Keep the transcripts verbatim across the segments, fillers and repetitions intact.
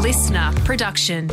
listener production.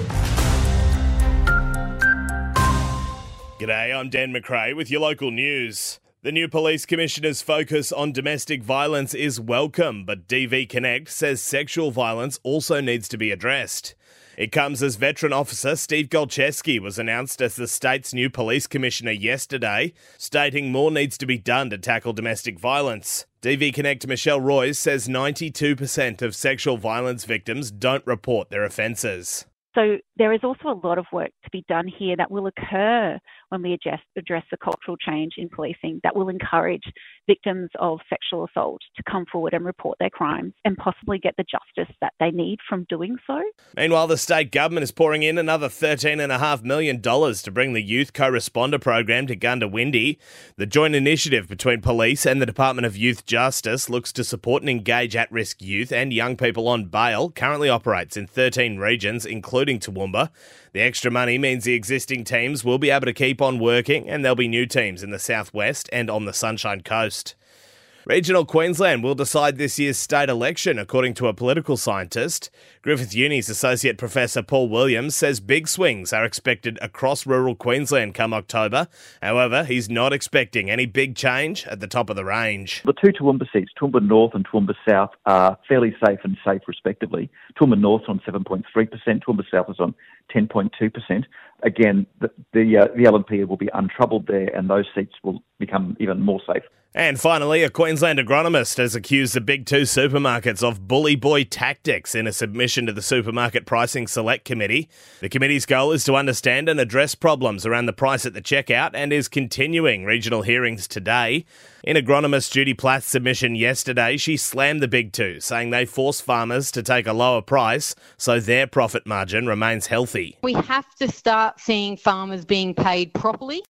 G'day, I'm Dan McRae with your local news. The new Police Commissioner's focus on domestic violence is welcome, but D V Connect says sexual violence also needs to be addressed. It comes as Veteran Officer Steve Golcheski was announced as the state's new Police Commissioner yesterday, stating more needs to be done to tackle domestic violence. D V Connect Michelle Royce says ninety-two percent of sexual violence victims don't report their offences. So there is also a lot of work to be done here that will occur when we address, address the cultural change in policing that will encourage victims of sexual assault to come forward and report their crimes and possibly get the justice that they need from doing so. Meanwhile, the state government is pouring in another thirteen point five million dollars to bring the Youth Co-Responder program to Goondiwindi. The joint initiative between police and the Department of Youth Justice looks to support and engage at-risk youth and young people on bail, currently operates in thirteen regions, including Toowoomba. The extra money means the existing teams will be able to keep on working, and there'll be new teams in the southwest and on the Sunshine Coast. Regional Queensland will decide this year's state election, according to a political scientist. Griffith Uni's Associate Professor Paul Williams says big swings are expected across rural Queensland come October. However, he's not expecting any big change at the top of the range. The two Toowoomba seats, Toowoomba North and Toowoomba South, are fairly safe and safe respectively. Toowoomba North's on seven point three percent, Toowoomba South is on ten point two percent. Again, the the, uh, the L N P will be untroubled there, and those seats will become even more safe. And finally, a Queensland agronomist has accused the big two supermarkets of bully boy tactics in a submission to the Supermarket Pricing Select Committee. The committee's goal is to understand and address problems around the price at the checkout and is continuing regional hearings today. In agronomist Judy Plath's submission yesterday, she slammed the big two, saying they force farmers to take a lower price so their profit margin remains healthy. We have to start seeing farmers being paid properly.